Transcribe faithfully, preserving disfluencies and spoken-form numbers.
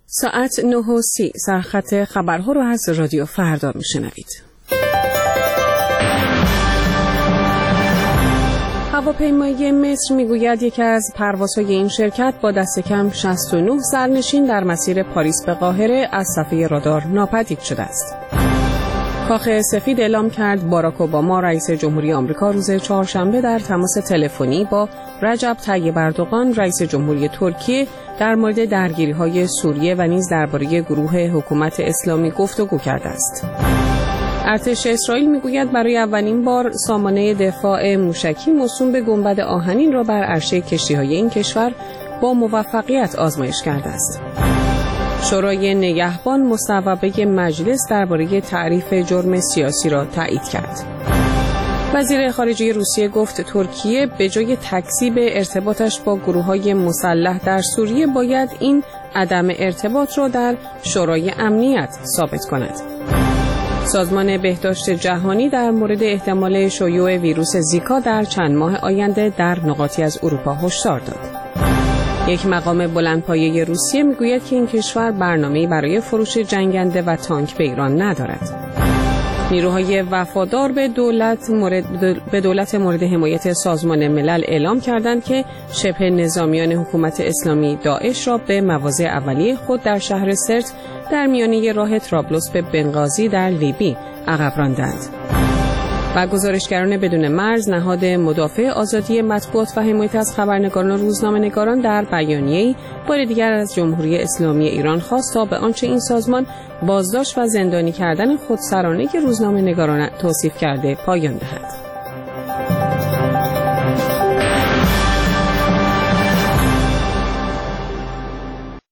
ساعت نه و سی سرخط خبرها رو از رادیو فردا میشنوید. هواپیمایی مصر میگوید یکی از پروازهای این شرکت با دست کم شصت و نه سرنشین در مسیر پاریس به قاهره از صفحه رادار ناپدید شده است. کاخ سفید اعلام کرد باراک اوباما رئیس جمهوری آمریکا روز چهارشنبه در تماس تلفنی با رجب طیب اردوغان رئیس جمهوری ترکیه در مورد درگیری‌های سوریه و نیز درباره گروه حکومت اسلامی گفتگو کرده است. ارتش اسرائیل میگوید برای اولین بار سامانه دفاع موشکی موسوم به گنبد آهنین را بر عرشه کشتی‌های این کشور با موفقیت آزمایش کرده است. شورای نگهبان مصوبه مجلس درباره تعریف جرم سیاسی را تایید کرد. وزیر خارجه روسیه گفت ترکیه به جای تکذیب ارتباطش با گروه‌های مسلح در سوریه باید این عدم ارتباط را در شورای امنیت ثابت کند. سازمان بهداشت جهانی در مورد احتمال شیوع ویروس زیکا در چند ماه آینده در نقاطی از اروپا هشدار داد. یک مقام بلندپایه روسیه میگوید که این کشور برنامه‌ای برای فروش جنگنده و تانک به ایران ندارد. نیروهای وفادار به دولت مورد به دولت مورد حمایت سازمان ملل اعلام کردند که شبه نظامیان حکومت اسلامی داعش را به مواضع اولیه خود در شهر سرت در میانه راه طرابلس به بنغازی در لیبی عقب راندند. و گزارشگران بدون مرز نهاد مدافع آزادی مطبوعات و حمایت از خبرنگاران و روزنامه‌نگاران در بیانیه‌ای بار دیگر از جمهوری اسلامی ایران خواست تا به آنچه این سازمان بازداشت و زندانی کردن خودسرانه روزنامه‌نگاران توصیف کرده پایان دهد.